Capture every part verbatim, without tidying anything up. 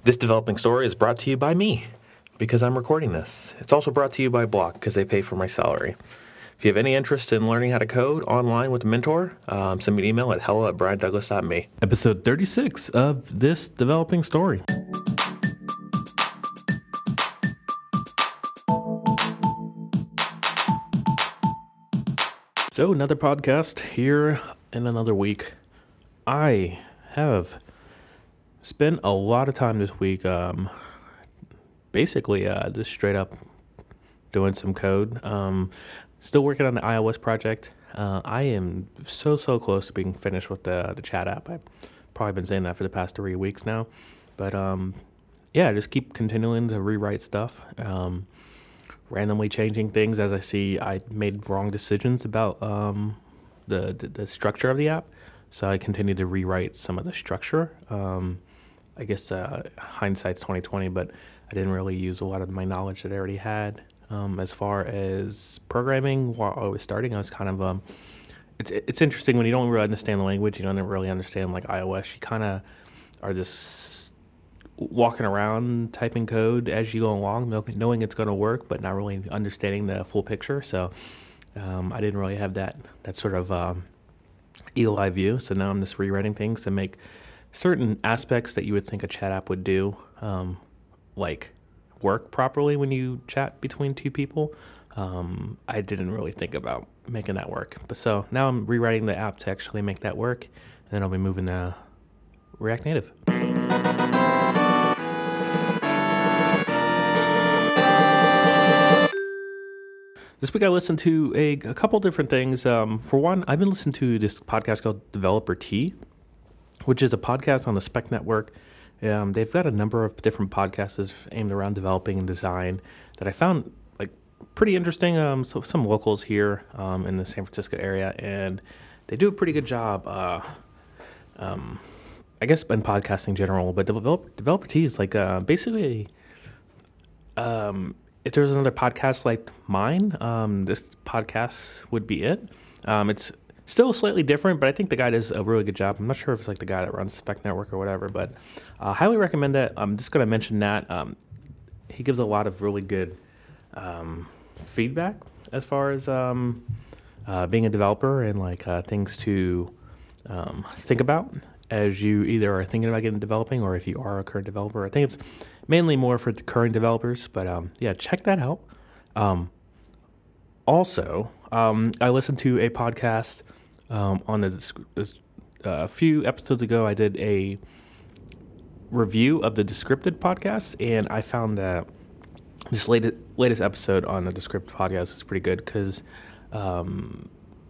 This developing story is brought to you by me, because I'm recording this. It's also brought to you by Block, because they pay for my salary. If you have any interest in learning how to code online with a mentor, um, send me an email at hello at brian douglas dot me. Episode thirty-six of This Developing Story. So, another podcast here in another week. I have spent a lot of time this week um, basically uh, just straight up doing some code. Um, still working on the iOS project. Uh, I am so, so close to being finished with the, the chat app. I've probably been saying that for the past three weeks now. But um, yeah, just keep continuing to rewrite stuff. Um, randomly changing things as I see I made wrong decisions about um, the, the the structure of the app. So I continue to rewrite some of the structure. Um, I guess uh, hindsight's twenty twenty, but I didn't really use a lot of my knowledge that I already had. Um, as far as programming, while I was starting, I was kind of um, it's it's interesting when you don't really understand the language. You don't really understand like iOS. You kind of are just walking around typing code as you go along, knowing it's going to work, but not really understanding the full picture. So um, I didn't really have that that sort of um, eagle eye view. So now I'm just rewriting things to make certain aspects that you would think a chat app would do, um, like work properly when you chat between two people. Um, I didn't really think about making that work. But so now I'm rewriting the app to actually make that work, and then I'll be moving to React Native. This week I listened to a, a couple different things. Um, for one, I've been listening to this podcast called Developer Tea, which is a podcast on the Spec Network. Um, they've got a number of different podcasts aimed around developing and design that I found like pretty interesting. Um, so some locals here um, in the San Francisco area, and they do a pretty good job. Uh, um, I guess in podcasting in general, but Developer, Developer Tea is like uh, basically. Um, If there was another podcast like mine, um, this podcast would be it. Um, it's still slightly different, but I think the guy does a really good job. I'm not sure if it's like the guy that runs Spec Network or whatever, but I uh, highly recommend that. I'm just going to mention that. Um, he gives a lot of really good um, feedback as far as um, uh, being a developer and like uh, things to um, think about as you either are thinking about getting developing or if you are a current developer. I think it's mainly more for the current developers, but um, yeah, check that out. Um, also, um, I listened to a podcast um, on the, uh, a few episodes ago. I did a review of the Descripted podcast, and I found that this latest latest episode on the Descripted podcast is pretty good because um,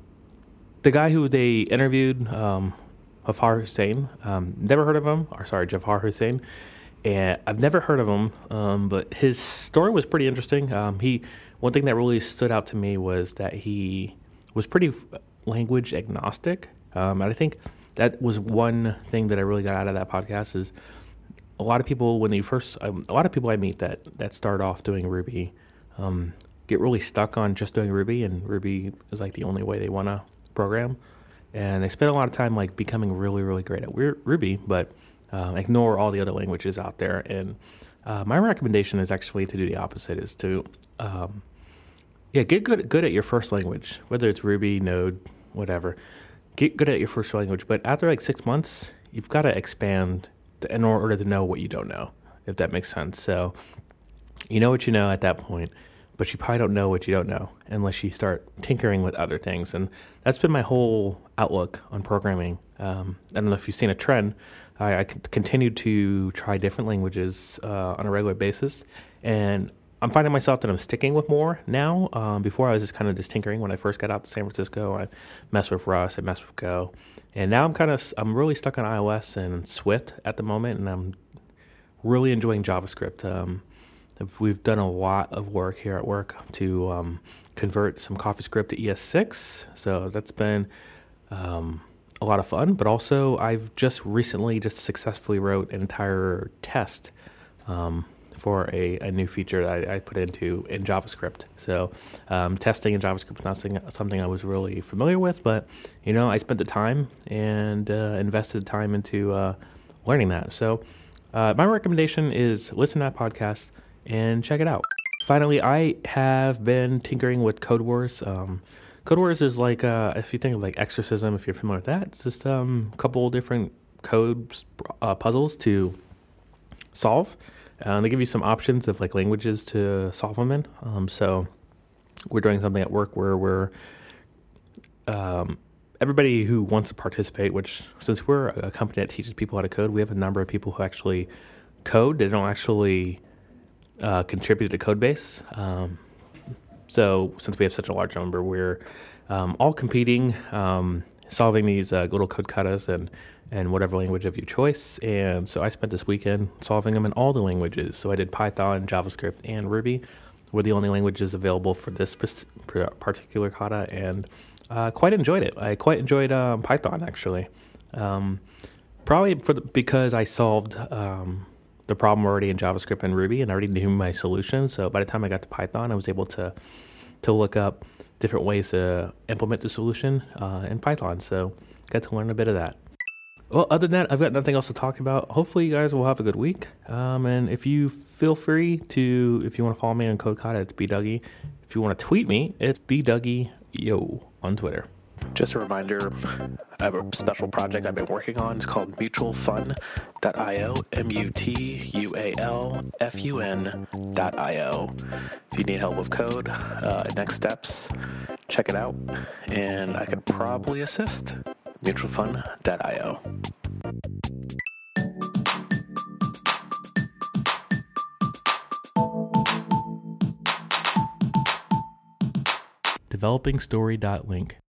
the guy who they interviewed, um, Jafar Hussain, um, never heard of him, or sorry, Jafar Hussain. And I've never heard of him, um, but his story was pretty interesting. Um, he one thing that really stood out to me was that he was pretty language agnostic, um, and I think that was one thing that I really got out of that podcast. Is a lot of people when they first, um, a lot of people I meet that that start off doing Ruby, um, get really stuck on just doing Ruby, and Ruby is like the only way they want to program, and they spend a lot of time like becoming really, really great at Ruby, but Uh, ignore all the other languages out there. And uh, my recommendation is actually to do the opposite, is to um, yeah, get good good at your first language, whether it's Ruby, Node, whatever. Get good at your first language. But after like six months, you've got to expand to, in order to know what you don't know, if that makes sense. So you know what you know at that point, but you probably don't know what you don't know unless you start tinkering with other things. And that's been my whole outlook on programming. Um, I don't know if you've seen a trend. I, I continue to try different languages uh, on a regular basis, and I'm finding myself that I'm sticking with more now. Um, before I was just kind of just tinkering. When I first got out to San Francisco, I messed with Rust, I messed with Go, and now I'm kind of I'm really stuck on iOS and Swift at the moment, and I'm really enjoying JavaScript. Um, we've done a lot of work here at work to um, convert some CoffeeScript to E S six, so that's been Um, a lot of fun, but also I've just recently just successfully wrote an entire test um, for a, a new feature that I, I put into in JavaScript. So um, testing in JavaScript is not something, something I was really familiar with, but you know, I spent the time and uh, invested time into uh, learning that. So Uh, my recommendation is listen to that podcast and check it out. Finally, I have been tinkering with Code Wars. Um, Code Wars is like, uh, if you think of like Exorcism, if you're familiar with that, it's just um, a couple different code uh, puzzles to solve. Uh, they give you some options of like languages to solve them in. Um, so we're doing something at work where we're um, everybody who wants to participate, which since we're a company that teaches people how to code, we have a number of people who actually code. They don't actually uh, contribute to code base. Um, so since we have such a large number, we're um, all competing, um, solving these uh, little code katas and and whatever language of your choice. And so I spent this weekend solving them in all the languages. So I did Python, JavaScript, and Ruby were the only languages available for this particular kata, and uh, quite enjoyed it. I quite enjoyed um, Python, actually. Um, probably for the, because I solved um, the problem already in JavaScript and Ruby, and I already knew my solution. So by the time I got to Python, I was able to to look up different ways to implement the solution uh, in Python. So got to learn a bit of that. Well, other than that, I've got nothing else to talk about. Hopefully you guys will have a good week. Um, and if you feel free to, if you want to follow me on CodeKata, it's bdougie. If you want to tweet me, it's bdougieyo on Twitter. Just a reminder, I have a special project I've been working on. It's called mutual fun dot io, M U T U A L F U N dot I O. If you need help with code, uh, next steps, check it out, and I could probably assist. mutual fun dot I O. developing story dot link